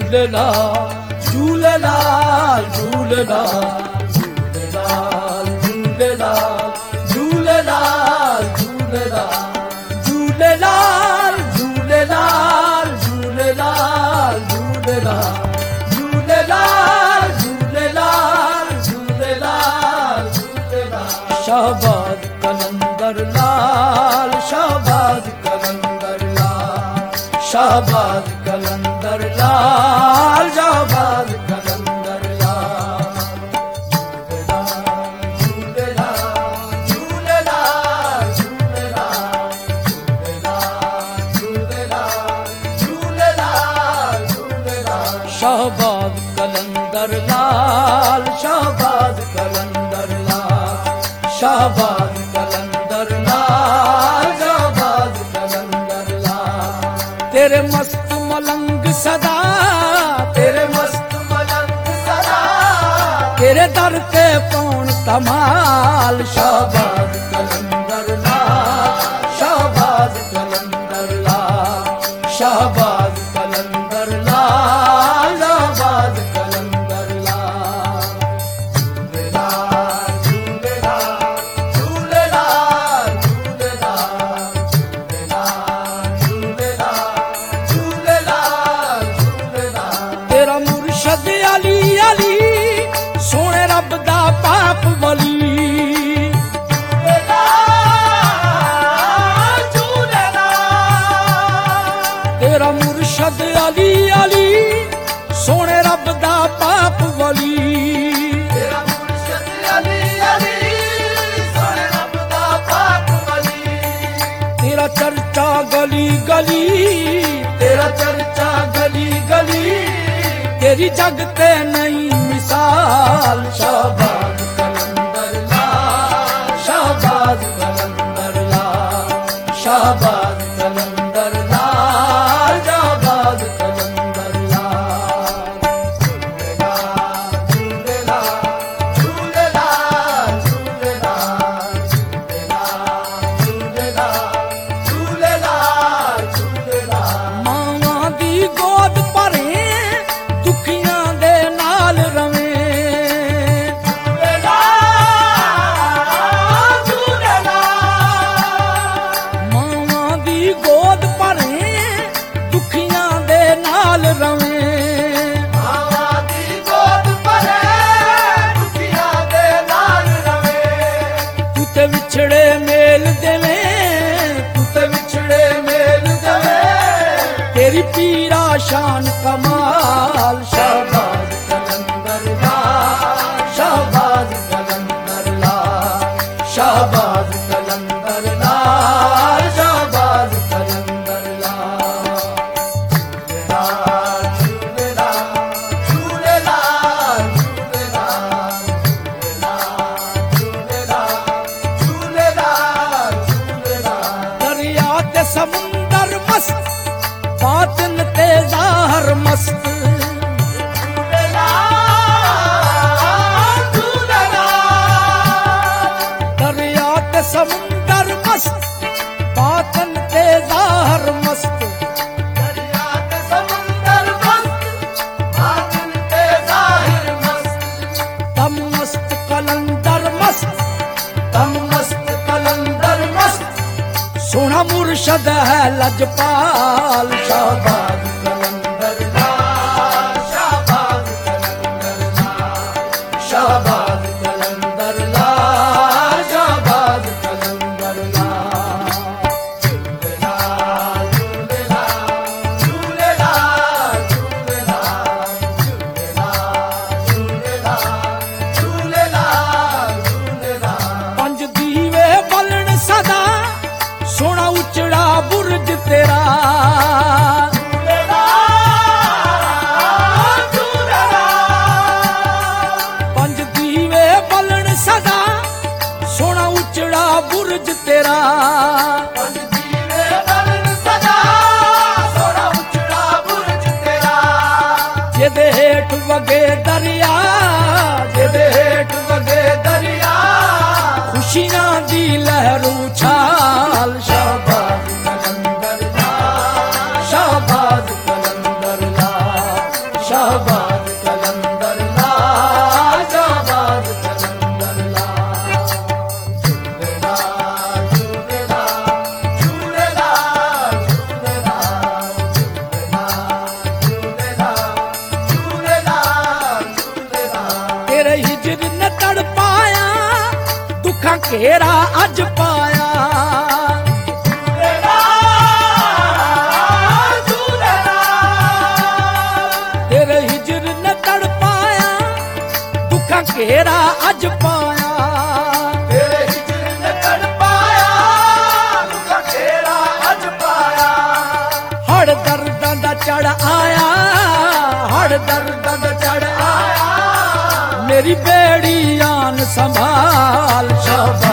झूलेलाल झूलेलाल झूलेलाल झूलेलाल झूलेलाल झूलेलाल झूलेलाल झूलेलाल झूलेलाल झूलेलाल झूलेलाल झूलेलाल झूलेलाल झूलेलाल शाहबाद कलंदर लाल शाहबाद कलंदर लाल शाहबाद कलंदर लाल शाहबाद कलंदर लाल झूलेलाल झूलेलाल झूलेलाल झूलेलाल झूलेलाल झूलेलाल शाहबाद कलंदर लाल शाहबाद कलंदर लाल शाहबाद कलंदर लाल शाहबाद कलंदर लाल तेरे मस्त मलंग सदा तेरे मस्त मलंग सदा तेरे दर के कौन कमाल शाहबाद कलंदर लाल शाहबाद कलंदर लाल शाहबाद कलंदर लाल शाहबाद कलंदर लाल झूलेलाल झूलेलाल झूलेलाल झूलेलाल झूलेलाल झूलेलाल तेरा मुर्शद अली अली सोने रब दा पाप वली तेरा मुर्शद अली अली सोने रब दा पाप वली तेरा मुर्शद अली अली सोने रब दा पाप वली तेरा चर्चा गली गली तेरा चर्चा गली गली तेरी जग ते नहीं मिसाल शाहबाद कलंदर लाल शाहबाद कलंदर लाल शाहबाद कलंदर लाल शाहबाद कलंदर लाल झूलेलाल झूलेलाल झूलेलाल झूलेलाल झूलेलाल झूलेलाल मावां दी गोद भरे दुखियां दे नाल रवे मावां दी गोद भरे दुखियां दे नाल रवे मावां दी गोद भरे दुखियां दे नाल रवे तू ते विछड़े मेल देवे तू ते विछड़े मेल देवे तेरी पीरा शान कमाल शाहबाद कलंदर लाल शाहबाद कलंदर लाल शाहबाद कलंदर लाल शाहबाद कलंदर लाल झूलेलाल झूलेलाल झूलेलाल झूलेलाल झूलेलाल झूलेलाल दरिया ते समुंदर मस्त बातिन ते ज़ाहिर मस्त दरिया ते समुंदर मस्त बातिन ते ज़ाहिर मस्त दरिया ते समुंदर मस्त बातिन ते ज़ाहिर मस्त तम मस्त कलंदर मस्त तम मस्त कलंदर मस्त सोना मुर्शद है लजपाल शाहबाद कलंदर लाल शाहबाद कलंदर लाल शाहबाद कलंदर लाल शाहबाद कलंदर लाल झूलेलाल झूलेलाल झूलेलाल झूलेलाल झूलेलाल झूलेलाल झूलेलाल पंज दीवे बलन सदा सोना उचड़ा बुर्ज तेरा पंज दीवे बलन सदा सोना उचड़ा बुर्ज तेरा पंज दीवे बलन सदा सोना उचड़ा बुर्ज तेरा जेदे हेठ वगे दरिया जेदे हेठ वगे दरिया खुशियां दी लहरू छाल शाहबाद कलंदर लाल शाहबाद कलंदर लाल दुखा घेरा अज पाया तेरे हिजर न तड़ पाया दुखा घेरा अज पाया तेरे हिजर न तड़ पाया दुखा घेरा अज पाया हड़ दर्दां दा चढ़ आया हड़ दर्दां दा चढ़ आया मेरी बेड़ी आन संभाल शाबाश